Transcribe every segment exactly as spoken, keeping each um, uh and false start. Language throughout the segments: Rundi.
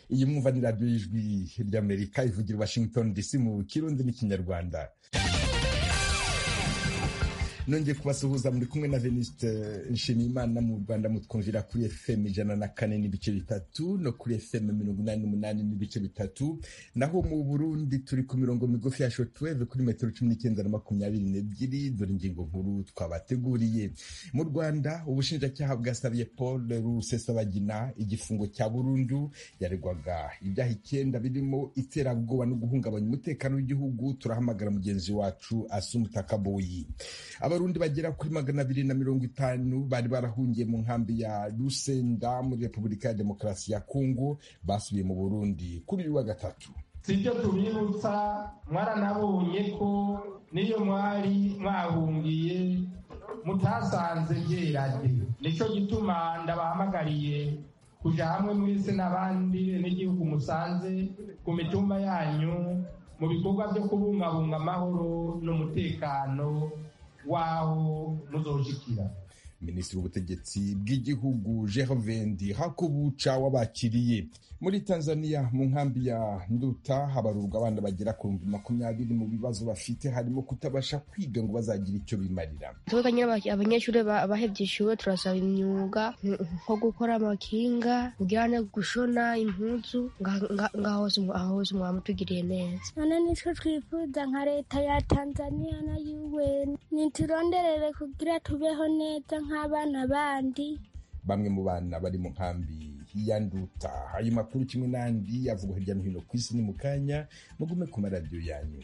iyi mwumva ni radiyo y'ijwi ry'Amerika ivugira i Washington D C mu Kirundi n'ikinyarwanda. Nongeye kubasuhuza, muri kumwe na Venuste Nshimiyimana. Mu Rwanda mutwumvira kuri F M ijana na kane n'ibice bitatu no kuri F M mirongo inani n'umunani n'ibice bitatu, naho mu Burundi turi ku mirongo migufi ya shortwave kuri metero cumi n'icyenda na makumyabiri n'ebyiri. Dore ingingo nkuru twabateguriye. Mu Rwanda ubushinjacyaha bwasabiye Paul Rusesabagina igifungo cya burundu. Yaregwaga ibyaha icyenda birimo iterabwoba no guhungabanya umutekano w'igihugu. Turahamagara mugenzi wacu Asumta Kaboyi. Abarundi bagera kuri magana abiri na mirongo itanu bari barahungiye mu nkambi ya Lusenda muri Repubulika ya Demokarasi ya Kongo basubiye mu Burundi kuri uyu wa gatatu. Sibyo tubibutsa, mwaranabonye ko niyo mwari mwahungiye mutasanze byerade. Nico gituma ndabahamagariye kuja hamwe mwese n'abandi n'igihugu musanze ku mitumba yanyu mu bikorwa byo kubungabunga amahoro n'umutekano waho muzoshikira. Minisitiri w'ubutegetsi bw'igihugu Jehovendi Hakubuca wabakiriye. Muri Tanzania mu nkambi ya Nduta habarurwa abana bagera ku bihumbi makumyabiri mu bibazo bafite harimo kutabasha kwiga ngo bazagira icyo bimarira. Twebwe abanyeshuri bahevye ishure turasaba imyuga nko gukora amakinga, kujyana gushona impuzu, ngahose ahose mwamutugiriye neza. None nico twifuza nka leta ya Tanzania na U N nituronderere kugira tubeho neza nk'abana bandi. Bamwe mu bana bari mu nkambi ya Nduta. Ayo makuru kimwe n'andi yavugwa hirya no hino ku isi ni mu kanya, mugume ku maradiyo yanyu.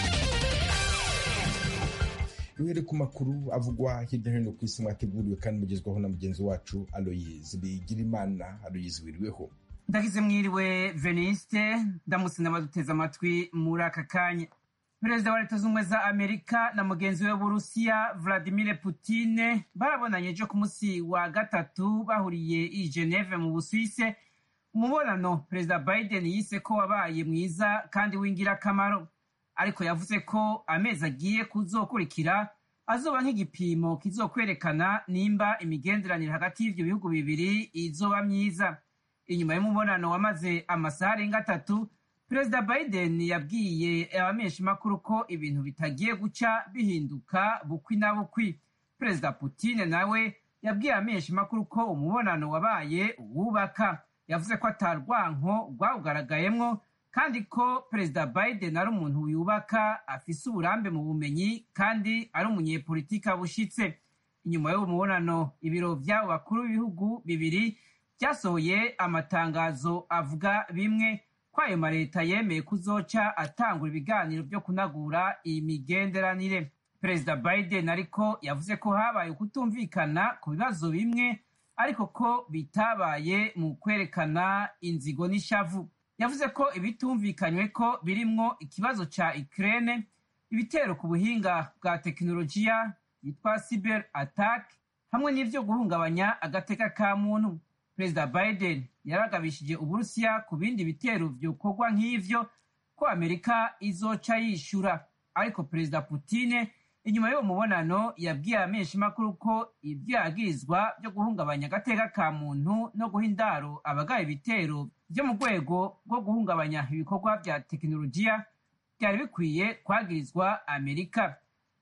Duhere ku makuru avugwa hirya no hino ku isi mwateguriwe kandi mugezwaho na mugenzi wacu Aloyize Bigirimana. Aloyize, wiriweho? Ndagize mwiriwe Veniste, ndamutse n'abaduteze amatwi muri aka kanya. Perezida wa Leta Zunze za Amerika na mugenzi we w'Uburusiya Vladimir Putin barabonanye ejo ku munsi wa gatatu bahuriye i Geneve mu Busuwise. Umubonano Perezida Biden yise ko wabaye mwiza kandi w'ingirakamaro, ariko yavuze ko amezi agiye kuzokurikira azoba nk'igipimo kizokwerekana nimba imigenderanire hagati y'ivyo bihugu bibiri izoba myiza. Inyuma y'umubonano wamaze amasaha arenga atatu, Perezida Biden yabwiye abamenyeshamakuru ko ibintu bitagiye guca bihinduka bukwi na bukwi. Perezida Putin nawe yabwiye abamenyeshamakuru ko umubonano wabaye uwubaka. Yavuze ko atarwanko rwawugaragayemwo kandi ko Perezida Biden ari umuntu wiyubaka, afise uburambe mu bumenyi kandi ari umunyepolitiki abushitse. Inyuma y'uwo mubonano, ibiro vy'abo bakuru b'ibihugu bibiri vyasohoye amatangazo avuga bimwe ko ayo mareta yemeye kuzoca atangura ibiganiro byo kunagura iyi migenderanire. Perezida Biden ariko yavuze ko habaye kutumvikana ku bibazo bimwe, ariko ko bitabaye mu kwerekana inzigo n'ishavu. Yavuze ko ibitumvikanywe ko birimwo ikibazo ca Ukraine, ibitero ku buhinga bwa tekinolojiya yitwa cyber attack, hamwe n'ivyo guhungabanya agateka ka muntu. Perezida Biden yaragabishije Uburusiya ku bindi bitero vyokorwa nk'ivyo ko Amerika izoca yishura, ariko Perezida Putin inyuma y'uwo mubonano yabwiye abamenyeshamakuru ko ivyo yagirizwa vyo guhungabanya agateka ka muntu no guha indaro abagaye ibitero vyo mu rwego rwo guhungabanya ibikorwa vya tekinolojiya byari bikwiye kwagirizwa Amerika.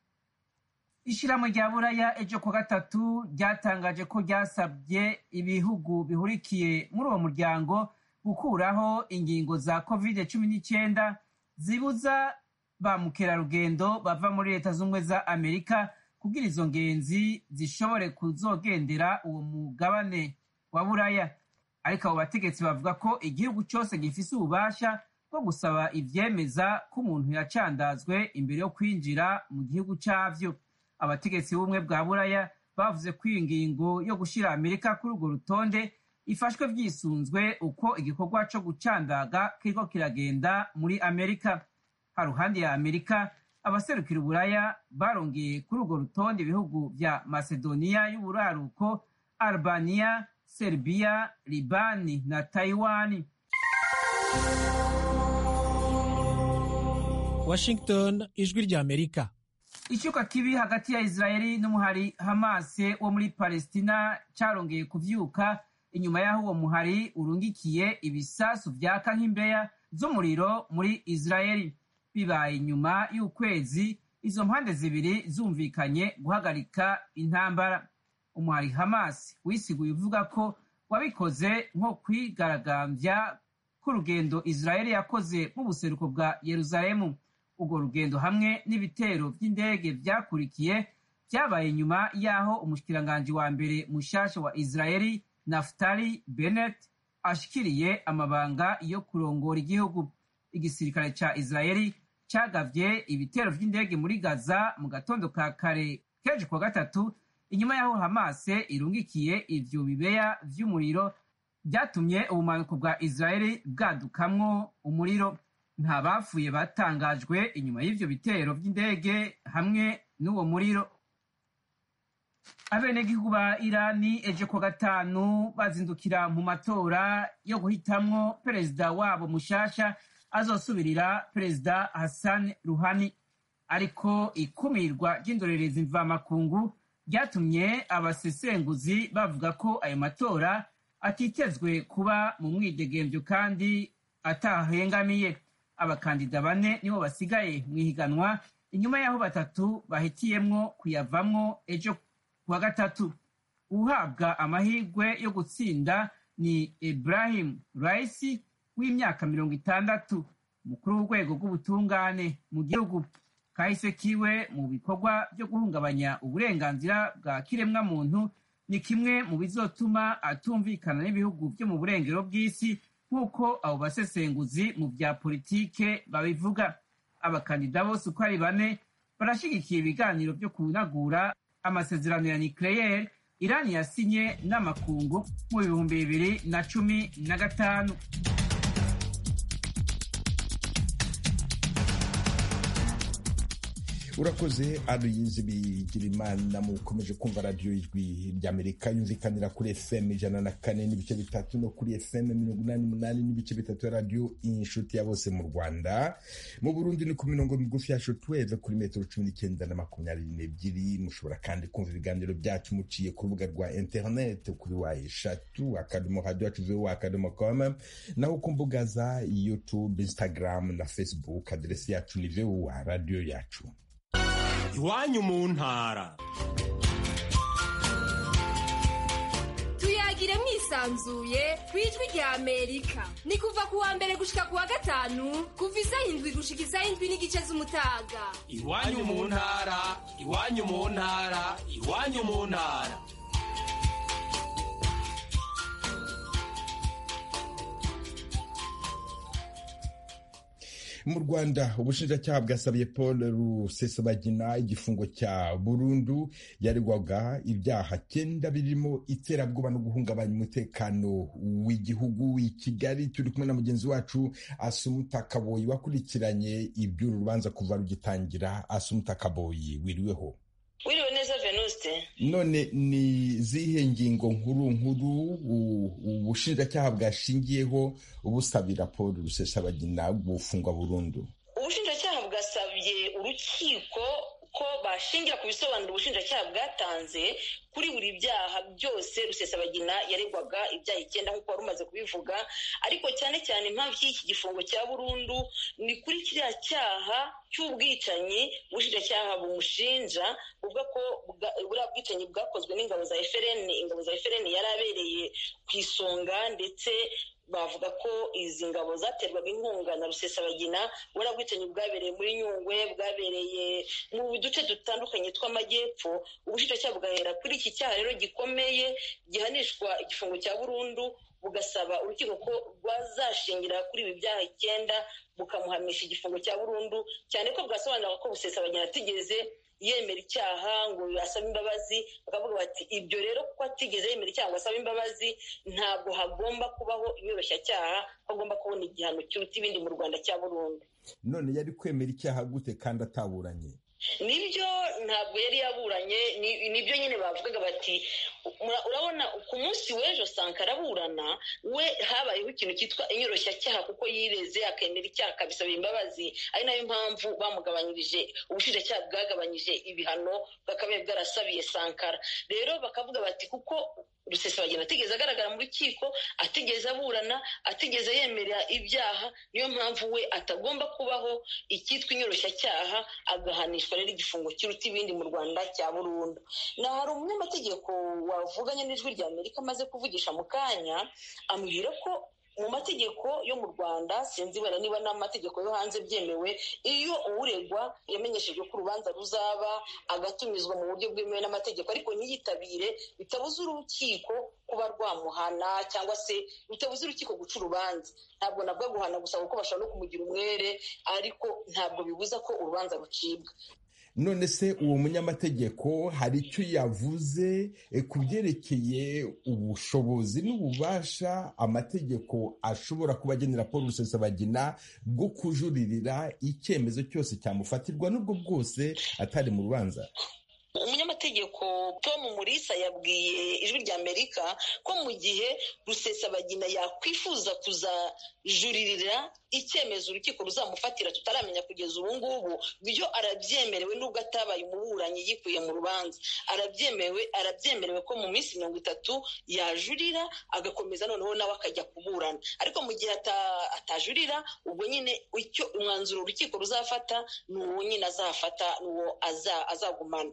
Ishirahamwe rya Buraya ejo ku gatatu ryatangaje ko ryasabye ibihugu bihurikiye muri uwo muryango gukuraho ingingo za covid cumi n'icyenda zibuza ba mukerarugendo bava muri Leta Zunze za Amerika kugira izo ngenzi zishobore kuzogendera uwo mugabane wa Buraya. Ariko abo bategetsi bavuga ko igihugu cyose gifise ububasha bwo gusaba ivyemeza ko umuntu yacandazwe imbere yo kwinjira mu gihugu cavyo. Abategetsi b'ubumwe bwa Buraya bavuze ko iyi ngingo yo gushira Amerika kuri urwo rutonde ifashwe vyisunzwe uko igikorwa co gucandaga kiriko kiragenda muri Amerika. Haruhande ya Amerika, abaserukira Buraya barongeye kuri urwo rutonde ibihugu vya Macedonia y'uburaruko, Albania, Serbia, Libani na Taiwan. Washington, ijwi rya Amerika. Icyuka kibi hagati ya Israeli n'umuhari Hamas wo muri Palestina carongeye kuvyuka inyuma y'aho uwo muhari urungikiye ibisasu vyaka nk'imbeya z'umuriro muri Israeli. Bibaye inyuma y'ukwezi izo mpande zibiri zumvikanye guhagarika intambara. Umuhari Hamas wisiguye uvuga ko wabikoze nko kwigaragambya k'urugendo Israeli yakoze mu buseruko bwa Yerusalemu. Urwo rugendo hamwe n'ibitero vy'indege vyakurikiye vyabaye nyuma y'aho umushikiranganji wa mbere mushasha wa Israeli Naftali Bennett ashikiriye amabanga yo kurongora igihugu. Igisirikare ca Israeli cagavye ibitero vy'indege muri Gaza mu gatondo ka kare keje kwa gatatu, inyuma y'aho Hamas irungikiye ivyo bibeya vy'umuriro vyatumye ubumanuko bwa Israeli bwadukamwo umuriro. Nta bapfuye batangajwe inyuma y'ivyo bitero vy'indege hamwe n'uwo muriro. Abenegihugu ba Irani ejo kwa gatanu bazindukira mu matora yo guhitamwo perezida wabo mushasha azosubirira perezida Hassan Rouhani, ariko ikumirwa ry'indorerezi mvamakungu ryatumye abasesenguzi bavuga ko ayo matora atitezwe kuba mu mwidegemvyo kandi atahengamiye. Abakandida bane nibo basigaye mwihiganwa inyuma y'aho batatu bahitiyemwo kuyavamwo ejo kuwa gatatu. Uhabwa amahirwe yo gutsinda ni Ebrahim Raisi w'imyaka mirongo itandatu, mukuru w'urwego rw'ubutungane mu gihugu. Kahise kiwe mu bikorwa byo guhungabanya uburenganzira bwa kiremwa muntu ni kimwe mu bizotuma atumvikana n'ibihugu byo mu burengero bw'isi nk'uko abo basesenguzi mu vya politike babivuga. Abakandida bose uko ari bane barashigikiye ibiganiro byo kunagura amasezerano ya nucleaire Irani yasinye n'amakungu mu bihumbi bibiri na cumi na gatanu. Urakoze Aloyizi Bigirimana. Mukomeje kumva radio Ijwi ry'Amerika yumvikanira kuri F M ijana na kane n'ibice bitatu no kuri F M mirongo inani n'umunani n'ibice bitatu ya radio Inshuti ya bose mu Rwanda. Mu Burundi ni ku mirongo migufi ya shortwave kuri metero cumi n'icyenda na makumyabiri n'ebyiri. Mushobora kandi kumva ibiganiro byacu muciye ku rubuga rwa internet kuri wa eshatu akadomo radio yacu voa akadomo com, naho ku mbuga za YouTube, Instagram na Facebook adresi yacu ni voa radio yacu. Iwanyu mu ntara. Tuyagire mwisanzuye kwijwi rya Amerika. Ni kuva kuwa mbere gushika kuwa gatanu kuva isaha indwi gushika isaha indwi n'igice z'umutaga. Iwanyu mu ntara, iwanyu mu ntara, iwanyu mu ntara. Mu Rwanda ubushinjacyaha bwasabiye Paul Rusesabagina igifungo cya burundu yaregwaga ibyaha cyenda birimo iterabwoba no guhungabanya umutekano w'igihugu. I Kigali turi kumwe na mugenzi wacu Asumuta Kaboyi wakurikiranye iby'uru rubanza kuva rugitangira. Asumuta Kaboyi, wiriweho? Wiriwe neza Venuste. None ni zihe ngingo nkuru nkuru ubushinjacyaha bwashingiyeho ubusabira Paul Rusesabagina gufungwa burundu? Ubushinjacyaha bwasabye urukiko ko bashingira ku bisobanuro ubushinjacyaha bwatanze kuri buri byaha byose Rusesabagina yaregwaga, ibyaha icyenda nk'uko wari umaze kubivuga, ariko cyane cyane impamvu y'iki gifungo cya burundu ni kuri kiriya cyaha cy'ubwicanyi ubushinjacyaha bumushinja, buvuga ko buriya bwicanyi bwakozwe n'ingabo za F L N. Ingabo za F L N yari abereye ku isonga, ndetse bavuga ko izi ngabo zaterwaga inkunga na Rusesabagina. Buriya bwicanyi bwabereye muri Nyungwe, bwabereye mu duce dutandukanye tw'amajyepfo. Ubushinjacyaha bugahera kuri iki cyaha rero gikomeye gihanishwa igifungo cya burundu, bugasaba urukiko ko rwazashingira kuri ibi byaha icyenda bukamuhamisha igifungo cya burundu, cyane ko bwasobanura ko Rusesabagina atigeze yemera icyaha ngo asaba imbabazi. Bakavuga bati ibyo rero kuko atigeze yemera icyaha ngo asaba imbabazi, ntabwo hagomba kubaho inyoroshyacyaha, hagomba kubona igihano kiruta ibindi mu Rwanda cya burundu. None yari kwemera icyaha gute kandi ataburanye? Nibyo, ntabwo yari yaburanye. Nibyo nyine bavugaga bati, urabona ku munsi w'ejo Sankara aburana we habayeho ikintu cyitwa inyoroshyacyaha kuko yireze akemera icyaha akabisaba imbabazi. Ari nayo mpamvu bamugabanyirije, ubushinjacyaha bwagabanyije ibihano bwakabaye bwarasabiye Sankara. Rero bakavuga bati kuko Rusesabagina atigeze agaragara mu rukiko, atigeze aburana, atigeze yemera ibyaha. Niyo mpamvu we atagomba kubaho icyitwa inyoroshyacyaha, agahanishwa rero igifungo kiruta ibindi mu Rwanda cya burundu. Na hari umunyamategeko wavuganye n'Ijwi rya Amerika amaze kuvugisha mu kanya, ambwira ko mu mategeko yo mu Rwanda, sinzi wenda niba n'amategeko yo hanze byemewe, iyo uregwa yamenyeshejwe ko urubanza ruzaba agatumizwa mu buryo bwemewe n'amategeko ariko ntiyitabire, bitabuza urukiko kuba rwamuhana cyangwa se bitabuza urukiko guca urubanza. Ntabwo nabwo guhana gusa kuko bashobora no kumugira umwere, ariko ntabwo bibuza ko urubanza rucibwa. None se uwo munyamategeko hari icyo yavuze ku byerekeye ubushobozi n'ububasha amategeko ashobora kuba agenera Paul Rusesabagina bwo kujuririra icyemezo cyose cyamufatirwa n'ubwo bwose atari mu rubanza? Umunyamategeko Tom Mulisa yabwiye Ijwi rya Amerika ko mu gihe Rusesabagina yakwifuza kuzajuririra icyemezo urukiko ruzamufatira tutaramenya kugeza ubu ngubu, byo arabyemerewe nubwo atabaye umuburanyi yikuye mu rubanza. Arabyemewe arabyemerewe ko mu minsi mirongo itatu yajurira agakomeza noneho nawe akajya kuburana. Ariko mu gihe atajurira, ubwo nyine icyo umwanzuro urukiko ruzafata ni uwo nyine azafata, n'uwo azagumana.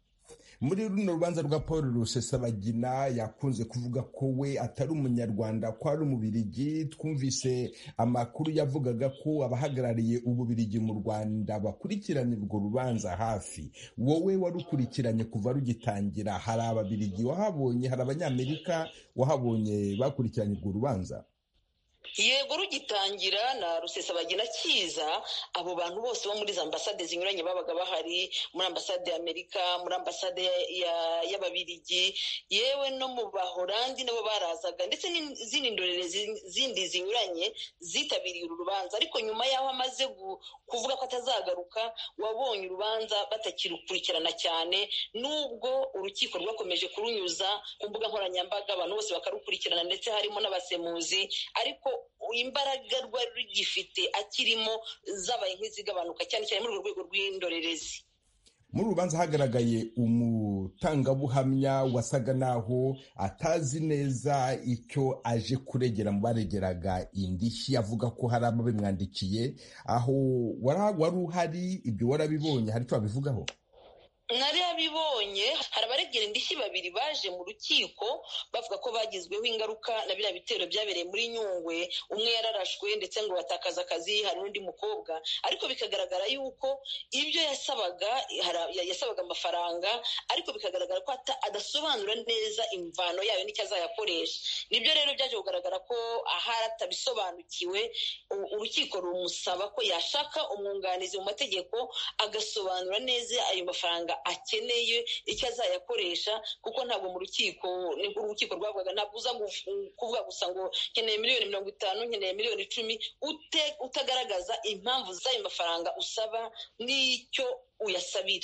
Muri runo rubanza rwa Paul Rusesabagina yakunze kuvuga ko we atari umunyarwanda, ko ari umubirigi. Twumvise amakuru yavugaga ko abahagarariye ububirigi mu Rwanda bakurikiranye urwo rubanza hafi. Wowe warukurikiranye kuva rugitangira, hari ababirigi wahabonye, hari abanyamerika wahabonye bakurikiranye urwo rubanza? Yego, rugitangira na Rusesabagina kiza, abo bantu bose bo muri za ambasade zinyuranye babaga bahari, muri ambasade y'Amerika, muri ambasade y'Ababirigi, yewe no mu Bahorandi nabo barazaga, ndetse n'izindi ndorerezi zindi zinyuranye zitabiriye uru rubanza. Ariko nyuma y'aho amaze kuvuga ko atazagaruka, wabonye urubanza batakirukurikirana cyane, nubwo urukiko rwakomeje kurunyuza ku mbuga nkoranyambaga, abantu bose bakarukurikirana ndetse harimo n'abasemuzi, ariko imbaraga rwari rugifite akirimo zabaye nk'izigabanuka cyane cyane muri urwo rwego rw'indorerezi. Muri urubanza hagaragaye umutangabuhamya wasaga naho atazi neza icyo aje kuregera mu baregeraga indishyi, avuga ko hari ababimwandikiye. Aho wari uhari, ibyo warabibonye, hari icyo wabivugaho? Nari abibonye. Hari abaregera indishyi babiri baje mu rukiko bavuga ko bagizweho ingaruka na biriya bitero byabereye muri Nyungwe. Umwe yararashwe ndetse ngo batakaza akazi, hari n'undi mukobwa, ariko bikagaragara yuko ibyo yasabaga yasabaga amafaranga, ariko bikagaragara ko adasobanura neza imvano yayo n'icyo azayakoresha. Nibyo rero byaje kugaragara ko ahari atabisobanukiwe, urukiko rumusaba ko yashaka umwunganizi mu mategeko agasobanura neza ayo mafaranga akeneye icyo azayakoresha, kuko ntabwo mu rukiko nibwo urukiko rwavugaga ntabwo uza kuvuga gusa ngo nkeneye miliyoni mirongo itanu, nkeneye miliyoni icumi, utagaragaza impamvu z'ayo mafaranga usaba n'icyo uyasabira.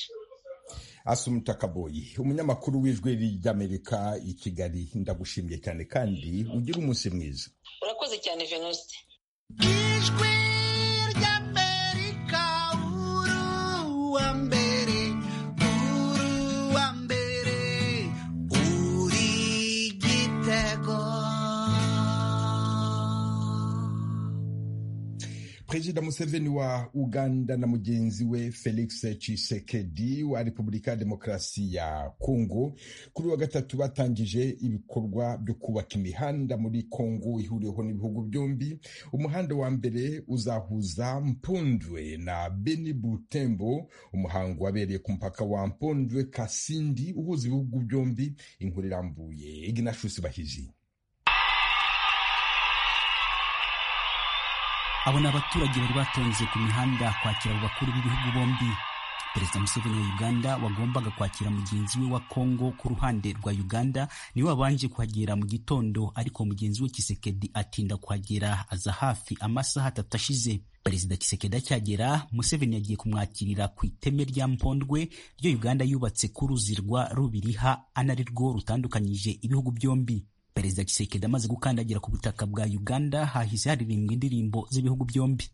Asumta Kaboyi, umunyamakuru w'Ijwi ry'Amerika i Kigali, ndagushimiye cyane kandi ugira umunsi mwiza. Urakoze cyane Venuste. Ijwi ry'Amerika, uru wa mbere, uru wa mbere, uri gitego. Perezida Museveni wa Uganda na mugenzi we Felix Tshisekedi wa Repubulika ya Demokarasi ya Kongo kuri wa gatatu batangije ibikorwa byo kubaka imihanda muri Kongo ihuriyeho n'ibihugu byombi. Umuhanda wa mbere uzahuza Mpondwe na Beni Butembo, umuhango wabereye ku mpaka wa Mpondwe Kasindi uhuza ibihugu byombi. Inkuru irambuye Ignatius Bahizi. Abo ni abaturage bari batonze ku mihanda kwakira abakuru b'ibihugu bombi. Perezida Museveni wa Uganda wagombaga kwakira mugenzi we wa Kongo ku ruhande rwa Uganda niwe wabanje kuhagera mu gitondo, ariko mugenzi we Tshisekedi atinda kuhagera, aza hafi amasaha atatu ashize. Perezida Tshisekedi acyagera, Museveni yagiye kumwakirira ku iteme rya Mpondwe ryo Uganda yubatse ku ruzi rwa Rubiriha, anari rwo rutandukanyije ibihugu byombi. Perezida Tshisekedi amaze gukandagira ku butaka bwa Uganda, hahise haririmbwa indirimbo z'ibihugu byombi.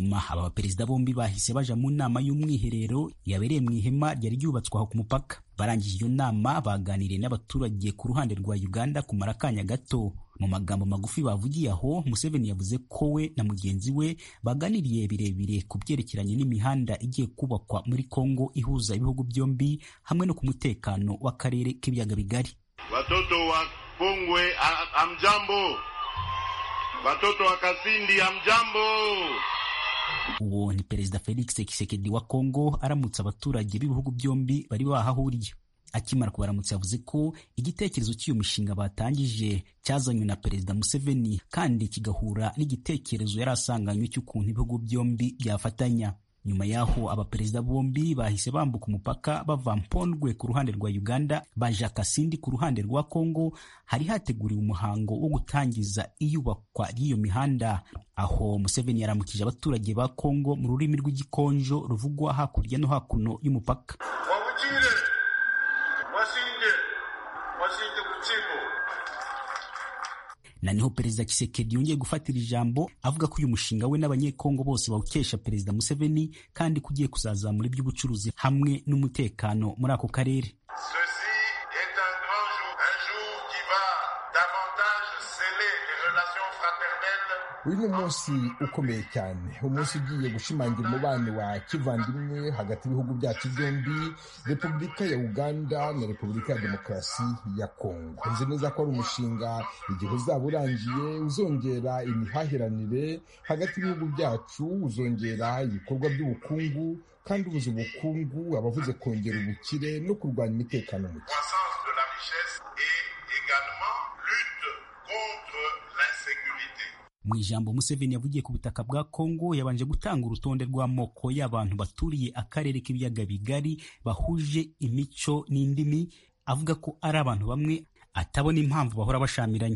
nyuma aba baperezida bombi bahise baja mu nama y'umwiherero yabereye mu ihema ryari ryubatswe aho ku mupaka. Barangije iyo nama baganiriye n'abaturage ku ruhande rwa Uganda kumara akanya gato. Mu magambo magufi bavugiye aho, Museveni yavuze ko we na mugenzi we baganiriye birebire ku byerekeranye n'imihanda igiye kubakwa muri Kongo ihuza ibihugu byombi hamwe no ku mutekano w'akarere k'ibiyaga bigari. Watoto wa Kongwe amjambo, watoto wa Kasindi amjambo. Uwo ni Perezida Felix Tshisekedi wa Kongo aramutsa abaturage b'ibihugu byombi bari bahahuriye. Akimara kubaramutsa yavuze ko igitekerezo cy'iyo mishinga batangije cyazanywe na Perezida Museveni kandi kigahura n'igitekerezo yari asanganywe cy'ukuntu ibihugu byombi byafatanya. Nyuma yaho abaperezida bombi bahise bambuka umupaka bava Mpondwe ku ruhande rwa Uganda baja Kasindi ku ruhande rwa Kongo. Hari hateguriwe umuhango wo gutangiza iyubakwa ry'iyo mihanda, aho Museveni yaramukije abaturage ba Kongo mu rurimi rw'igikonjo ruvugwa hakurya no hakuno y'umupaka. Wabujire wasinde wasinde kuchiko. Na niho Perezida Tshisekedi yongeye gufatira ijambo avuga ko uyu mushinga we n'abanyekongo bose bawukesha Perezida Museveni kandi kugiye kuzazamura iby'ubucuruzi hamwe n'umutekano muri ako karere. Uyu ni umunsi ukomeye cyane, umunsi ugiye gushimangira umubano wa kivandimwe hagati y'ibihugu byacu byombi, Repubulika ya Uganda na Repubulika ya Demokarasi ya Kongo. Nzi neza ko ari umushinga igihe uzaba urangiye uzongera imihahiranire hagati y'ibihugu byacu, uzongera ibikorwa by'ubukungu kandi ubuze ubukungu abavuze kongera ubukire no kurwanya umutekano muke. Mu ijambo Museveni yavugiye ku butaka bwa Kongo yabanje gutanga urutonde rw'amoko y'abantu baturiye akarere k'ibiyaga bigari bahuje imico n'indimi, avuga ko ari abantu bamwe atabona impamvu bahora bashamiranye.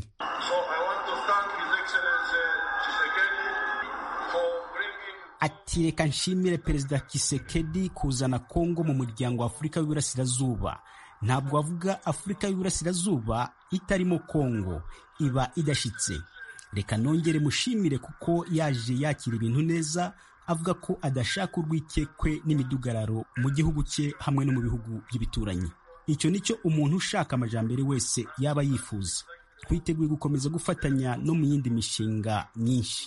Ati reka nshimire Perezida Tshisekedi kuzana Kongo mu muryango wa Afurika y'Iburasirazuba. Ntabwo avuga Afurika y'Iburasirazuba itarimo Kongo iba idashitse. Reka nongere mushimire kuko yaje yakira ibintu neza, avuga ko adashaka urwikekwe n'imidugararo mu gihugu cye hamwe no mu bihugu by'ibituranyi. Icyo nicyo umuntu ushaka amajambere wese yaba yifuza. Twiteguye gukomeza gufatanya no mu yindi mishinga myinshi.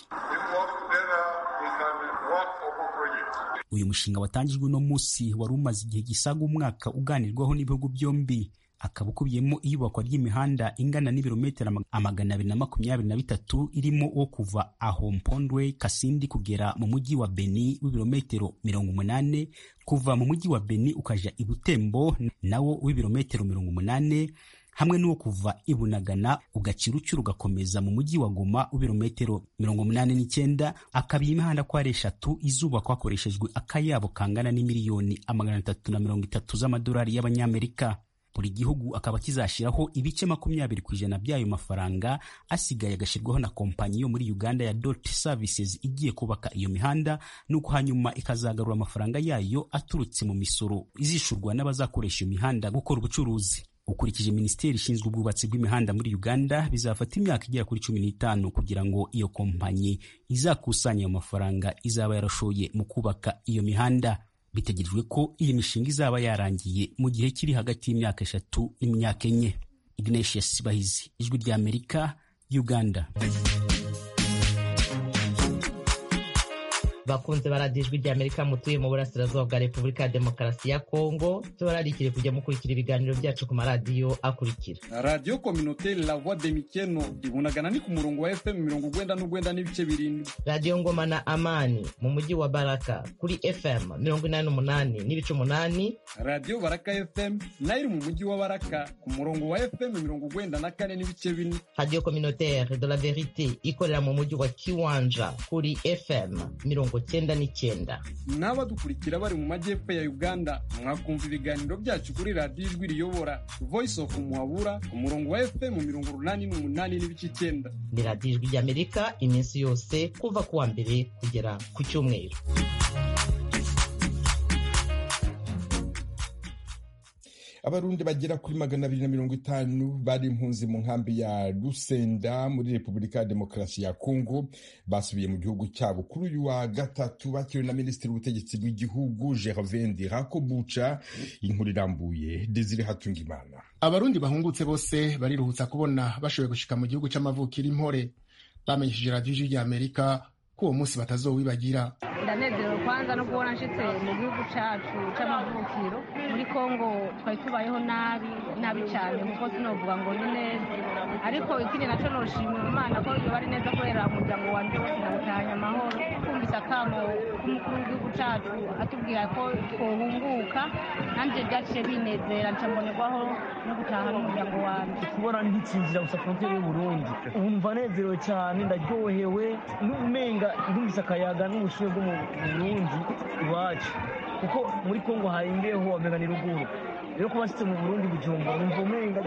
Uyu mushinga watangijwe uno munsi wari umaze igihe gisaga umwaka uganirwaho n'ibihugu byombi, akaba ukubiyemo iyubakwa ry'imihanda ingana n'ibirometero amagana abiri na makumyabiri na bitatu irimo wo kuva aho Mpondwe Kasindi kugera mu mujyi wa Beni w'ibirometero mirongo umunane, kuva mu mujyi wa Beni ukaja i Butembo nawo w'ibirometero mirongo umunane, hamwe n'uwo kuva i Bunagana ugacirucuru ugakomeza mu mujyi wa Goma w'ibirometero mirongo umunane n'icyenda. Akaba imihanda ko ari eshatu izubakwa hakoreshejwe akayabo kangana n'imiliyoni amagana atatu na mirongo itatu z'amadolari y'abanyamerika. Buri gihugu akaba kizashiraho ibice makumyabiri ku ijana by'ayo mafaranga, asigaye agashirwaho na kompanyi yo muri Uganda ya Dot Services igiye kubaka iyo mihanda, nuko hanyuma ikazagarura amafaranga yayo aturutse mu misoro izishurwa n'abazakoresha iyo mihanda gukora ubucuruzi. Ukurikije Minisiteri ishinzwe ubwubatsi bw'imihanda muri Uganda, bizafata imyaka igera kuri cumi n'itanu kugira ngo iyo kompanyi izakusanya ayo mafaranga izaba yarashoye mu kubaka iyo mihanda. Bitegerejwe ko iyi mishinga izaba yarangiye mu gihe kiri hagati y'imyaka eshatu n'imyaka enye. Ignatius Bahizi, Ijwi rya Amerika, Uganda. Bakunze baradiyo Ijwi rya Amerika mutuye mu burasirazuba bwa Repubulika ya Demokarasi ya Kongo, tubararikire kujya mukurikira ibiganiro byacu ku maradiyo akurikira: Radio Communautaire La Voix de Mikeno ibunagana ni ku murongo wa F M mirongo ugwenda n'ugwenda n'ibice birindwi. Radio Ngoma na Amani mu mujyi wa Baraka kuri F M mirongo inani n'umunani n'ibice umunani. Radio Baraka F M nayo iri mu mujyi wa Baraka ku murongo wa F M mirongo ugwenda na kane n'ibice bine. Radio Communautaire de la Verite ikorera mu mujyi wa Kiwanja kuri F M mirongo cyenda n'icyenda. N'abadukurikira bari mu majyepfo ya Uganda mwakumva ibiganiro byacu kuri Radio Ijwi Riyobora Voice of Muhabura ku murongo wa F M mirongo urunani n'umunani n'ibice icyenda. Ni Radio Ijwi ry'Amerika iminsi yose kuva kuwa mbere kugera ku cyumweru. abarundi bagera kuri magana abiri na mirongo itanu bari impunzi mu nkambi ya Rusenda muri Repubulika ya Demokarasi ya Kongo basubiye mu gihugu cyabo kuri uyu wa gatatu bakiriwe na Minisitiri w'Ubutegetsi bw'igihugu Gervais Ndirakobuca. Inkuru irambuye Desire Hatungimana. Abarundi bahungutse bose bariruhutsa kubona bashoboye gushika mu gihugu c'amavukiro Impore. Bamenyesheje radiyo y'Ijwi ry'Amerika ko uwo munsi batazowibagira. Ndanezerewe kwanza no kubona nshitse mu gihugu cacu c'amavukiro. Muri Kongo twari tubayeho nabi nabi cyane kuko sinovuga ngo ni neza, ariko ikindi naco noshimira Imana ko iyo bari neza kubera umuryango wanje wose nawutahanye amahoro. Kumvise akamo k'umukuru w'igihugu cacu atubwira ko twohunguka, nanje byaciye binezera ncabonerwaho no gutaha n'umuryango wanje. Kubona ngicinjira gusa frontiere y'u Burundi umva nezerewe cyane, ndaryohewe n'umenga ndumvise akayaga n'ubushuhe bwo mu Burundi iwacu, kuko muri Kongo hari imbeho wamenga ni ruguru. Rero kuba sitse mu Burundi Bujumbura numva umenga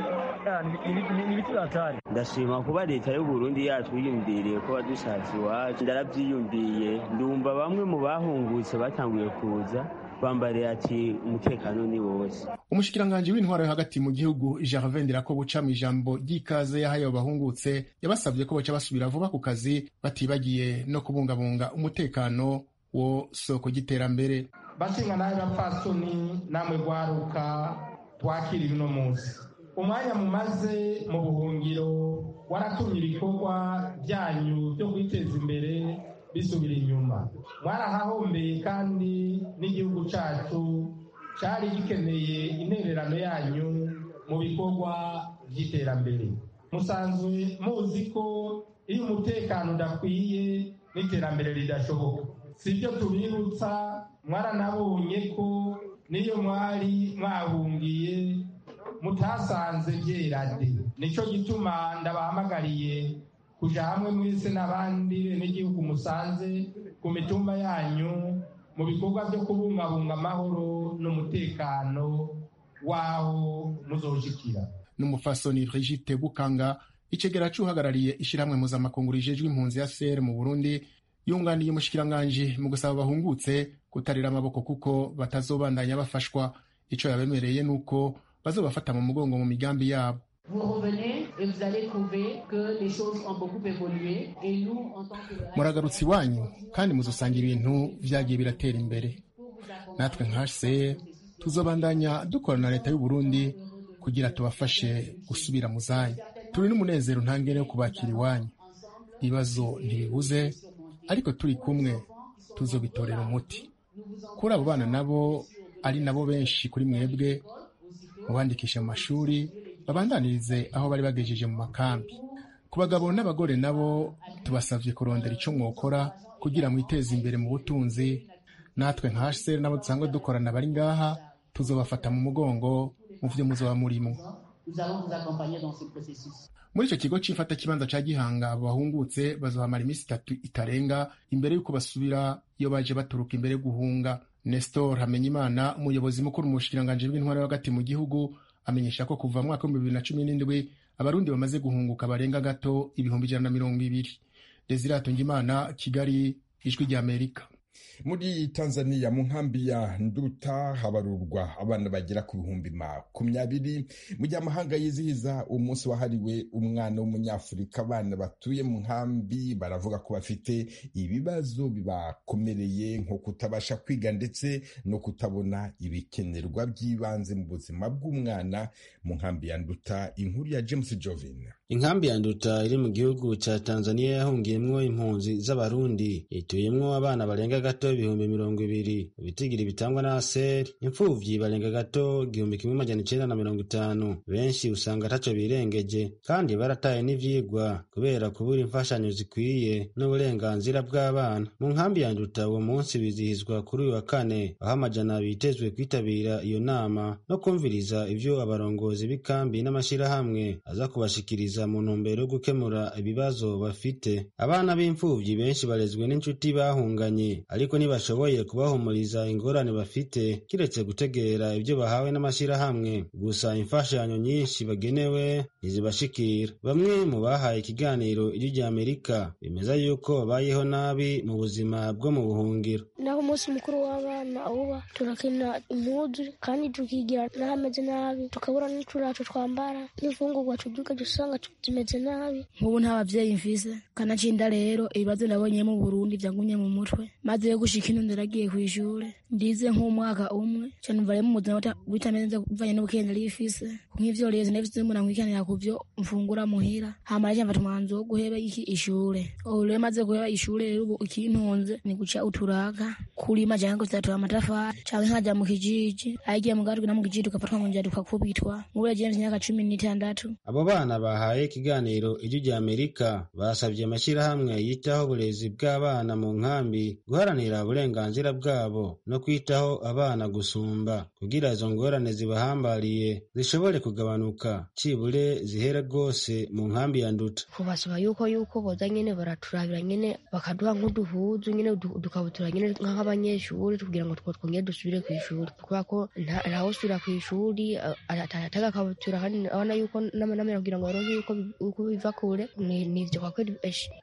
ni ibiti batari. Ndashima kuba leta y'u Burundi yacu yiyumviriye ko badushatse iwacu, ndarabyiyumviye. Ndumva bamwe mu bahungutse batanguye kuza bambariye ati umutekano ni wose. Umushikiranganje w'intwaro yo hagati mu gihugu Gervais Ndirakobuca mu ijambo ry'ikaze yahaye abahungutse yabasabye ko baca basubira vuba ku kazi batibagiye no kubungabunga umutekano wo soko y'iterambere. Bashinga nawe bapfasoni namwe gwaruka twakiriye uno munsi. Umwanya mumaze mu buhungiro waratumye ibikorwa byanyu byo kwiteza imbere bisubira inyuma. Mwarahahombeye kandi n'igihugu cacu cari gikeneye intererano yanyu mu bikorwa by'iterambere. Musanzwe muzi ko iyo umutekano udakwiye n'iterambere ridashoboka. Sibyo tubibutsa, mwaranabonye ko niyo mwari mwahungiye mutasanze byerade. Nico gituma ndabahamagariye kuja hamwe mwese n'abandi n'igihugu musanze ku mitumba yanyu mu bikorwa byo kubungabunga amahoro n'umutekano waho muzoshikira. N'umufasoni Brigitte Bukanga icegera c'uhagarariye ishirahamwe mpuzamakungu rijejwe impunzi ya C R mu Burundi yunganiye umushikiranganje mu gusaba bahungutse kutarira amaboko kuko batazobandanya bafashwa. Ico yabemereye nuko bazobafata mu mugongo mu migambi yabo. Muragarutse iwanyu kandi muzosanga ibintu vyagiye biratera imbere. Natwe nka C R tuzobandanya dukorana na leta y'u Burundi kugira tubafashe gusubira mu zanyu. Turi n'umunezero ntangere yo kubakira iwanyu. Ibibazo ntibibuze, ariko turi kumwe tuzobitorera umuti. Kuri abo bana nabo ari nabo benshi kuri mwebwe mubandikisha mu mashuri babandanirize aho bari bagejeje mu makambi. Ku bagabo n'abagore nabo tubasavye kurondera ico mwokora kugira mwiteze imbere mu butunzi. Natwe nka C R nabo dusanzwe dukorana bari ngaha tuzobafata mu mugongo mu vyo muzoba murimo. Muri ico kigo c'ifata kibanza ca Gihanga abo bahungutse bazohamara imisi itatu itarenga imbere yuko basubira iyo baje baturuka imbere guhunga. Nestor Hamenyimana umuyobozi mukuru mu bushikiranganje bw'intwaro hagati mu gihugu amenyesha ko kuva mu mwaka wa bibiri na cumi n'indwi abarundi bamaze guhunguka barenga gato ibihumbi ijana na mirongo ibiri. Desire Hatungimana, Kigali, Ijwi ry'Amerika. Muri Tanzania mu nkambi ya Nduta habarurwa abana bagera ku bihumbi makumyabiri mu gihe amahanga yizihiza umunsi wahariwe umwana w'umunyafurika. Abana batuye mu nkambi baravuga ko bafite ibibazo bibakomereye nko kutabasha kwiga ndetse no kutabona ibikenerwa by'ibanze mu buzima bw'umwana mu nkambi ya Nduta. Inkuru ya James Jovin. Inkambi ya Nduta iri mu gihugu ca Tanzania yahungiyemwo impunzi z'abarundi, ituyemwo abana barenga gato ibihumbi mirongo ibiri. Ibitigiri bitangwa na C R imfuvyi barenga gato igihumbi kimwe amajana icenda na mirongo itanu. Benshi usanga ataco birengeje kandi barataye n'ivyigwa kubera kubura imfashanyo zikwiye n'uburenganzira bw'abana. Mu nkambi ya Nduta uwo munsi bizihizwa kuri uyu wa kane, aho amajana bitezwe kwitabira iyo nama no kumviriza ivyo abarongozi b'ikambi n'amashirahamwe aza kubashikiriza guhimiriza mu ntumbero yo gukemura ibibazo bafite. Abana b'imfuvyi benshi barezwe n'inshuti bahunganye, ariko ntibashoboye kubahumuriza ingorane bafite kiretse gutegera ibyo bahawe n'amashirahamwe. Gusa imfashanyo nyinshi bagenewe ntizibashikira. Bamwe mu bahaye ikiganiro Ijwi ry'Amerika bemeza yuko babayeho nabi mu buzima bwo mu buhungiro. naho umunsi mukuru w'abana uba turakina impuzu kandi tukigira n'ahameze nabi, tukabura n'uturato twambara n'imfungurwa tubyuka dusanga zimeze nabi. nk'ubu nta bavyeyi mfise kanacinda rero ibibazo nabonye mu Burundi vyangumye mu mutwe, maze yo gushika ino ndaragiye kw'ishure ndize nk'umwaka umwe cyane mvare mu buzima butameze buvanye n'ubukene nari ifise. nk'ivyo rero sinabifise umuntu ankwikanira kuvyo mfungura muhira, hama rero mfata umwanzuro wo guheba iki ishure. ubu rero maze guheba ishure rero ubu ikintunze ni guca uturaga kurima canke gusatura amatafari canke nkaja mu kijiji, agiye mu gatwe na mu kijiji tugafatwa mu njya tukakubitwa. nk'ubu yagiye mfise imyaka cumi n'itandatu. Abo bana bahaye ikiganiro Ijwi ry'Amerika basavye amashirahamwe yitaho uburezi bw'abana mu nkambi guharanira uburenganzira bwabo no kwitaho abana gusumba kugira izo ngorane zibahambariye zishobore kugabanuka cibure zihere rwose mu nkambi ya Nduta. kubasaba yuko yuko boza nyene baraturabira nyene bakaduha nk'uduhuzu nyene dukabutura nyene nk'abanyeshuri kugira ngo twongere dusubire kw'ishuri, kubera ko ntaho usubira kw'ishuri atataga akabutura kandi abona yuko n'amanama kugira ngo baronke yuko biva kure nivyo kwa kweli.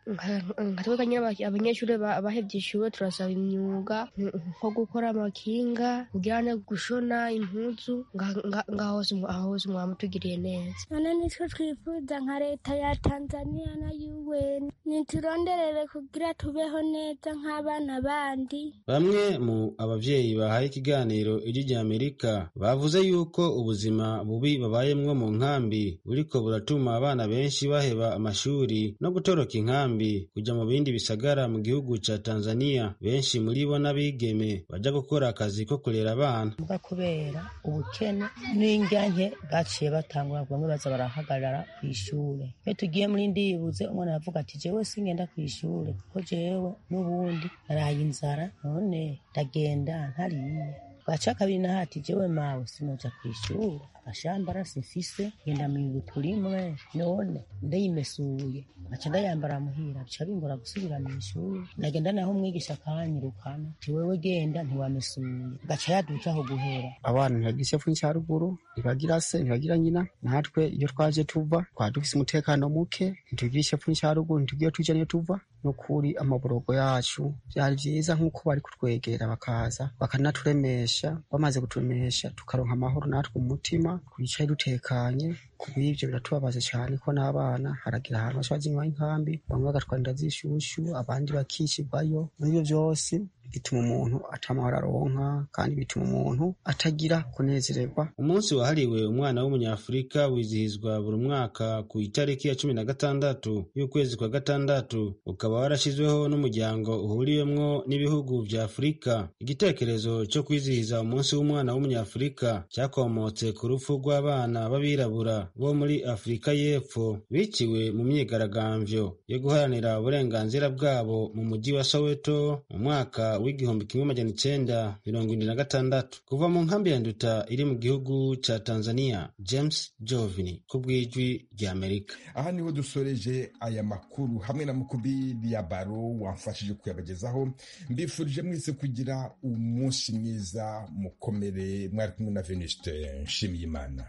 nkatweka nyene abanyeshuri bahevye ishure turasaba imyuga nko gukora amakinga kugira ngo gushona impuzu ngaho hose mwamutugiriye neza. none nitwe twifuza nka leta ya Tanzania na U N nituronderere kugira tubeho neza nk'abana bandi. Bamwe mu abavyeyi bahaye ikiganiro Ijwi ry'Amerika bavuze yuko ubuzima bubi babayemwo mu nkambi buriko buratuma abana benshi baheba amashuri no gutoroka inkambi kuja mu bindi bisagara mu gihugu ca Tanzania. Benshi muri bo n'abigeme baja gukora akazi ko kurera abana. kubera ubukene n'inganke baciye batangura bamwe baza barahagarara kw'ishure. iyo tugiye muri ndibuze umwana yavuga ati jewe singenda kw'ishure kuko jewe n'ubundi naraye inzara none ndagenda ntariye. gaca kabiri na hati jewe mawe sinoja kw'ishure agashambara simfise genda mw'ibutura imwe none ndayimesuye gaca ndayambara muhira bica bingora gusubira mw'ishure. ndagenda naho umwigisha akanyirukana ati wewe genda ntiwamesuye gaca yaduca aho guhera. abana ntibagira isefu n'icaruguru ntibagira se ntibagira nyina, natwe iyo twaje tuva twari dufise umutekano muke ntitugira isefu n'icaruguru ntitugiye tuja niyo tuva. nukuri amaborogo yacu vyari vyiza nk'uko bari kutwegera bakaza bakanaturemesha, bamaze kuturemesha tukaronka amahoro natwe umutima twicaye dutekanye. kubw'ivyo biratubabaza cane ko n'abana haragira ahantu bashobora zinywa inkambi, bamwe bagatwarira zishushu abandi bakishirwayo. muri ivyo vyose bituma umuntu atamahoro aronka kandi bituma umuntu atagira kunezererwa. Umunsi wahariwe umwana w'umunyafurika wizihizwa buri mwaka ku itariki ya cumi na gatandatu y'ukwezi kwa gatandatu, ukaba warashizweho n'umuryango uhuriyemwo n'ibihugu vya Afurika. Igitekerezo cyo kwizihiza umunsi w'umwana w'umunyafurika cyakomotse ku rupfu rw'abana b'abirabura bo muri Afurika y'Epfo biciwe mu myigaragambyo yo guharanira uburenganzira bwabo mu mujyi wa Soweto mu mwaka w'igihumbi kimwe majana icenda mirongo indwi na gatandatu. Kuva mu nkambi ya Nduta iri mu gihugu ca Tanzania, James Jovini ku bw'Ijwi ry'Amerika. Aha niho dusoreje aya makuru hamwe na Mukubiri ya Baro wamfashije kuyabagezaho. Mbifurije mwese kugira umunsi mwiza, mukomere. Mwari kumwe na Venuste Nshimiyimana.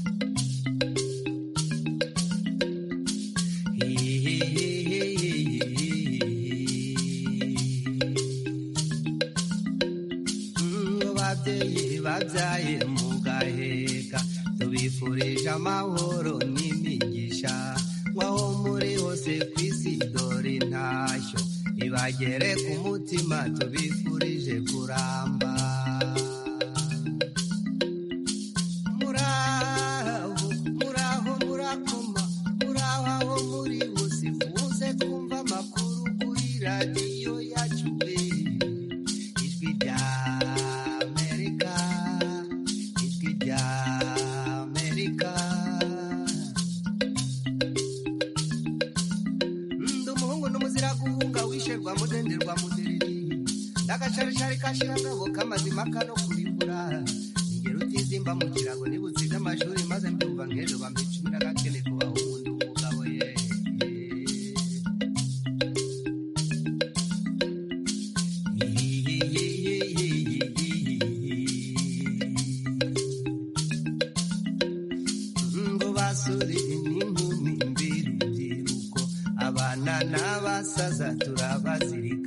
babyaye mugaheka tubifurije amahoro n'imigisha mwaho muri hose kw'isi dore ntashyo ibagere ku mutima tubifurije kuramba. muraho muraho murakoma muraho aho muri hose muze kumva amakuru kuri radiyo yacu ijwi rya mudenderwa mudereri ndakasharishari kashirangabo kamazima kano kurimbura ingero utizimba mu kirago nibuziga amashuri maze mbyumva nk'ejo bampa icumi na gakene kubaho umuntu umugabo abasore n'inkumi mbere urubyiruko abana n'abasaza turabazirika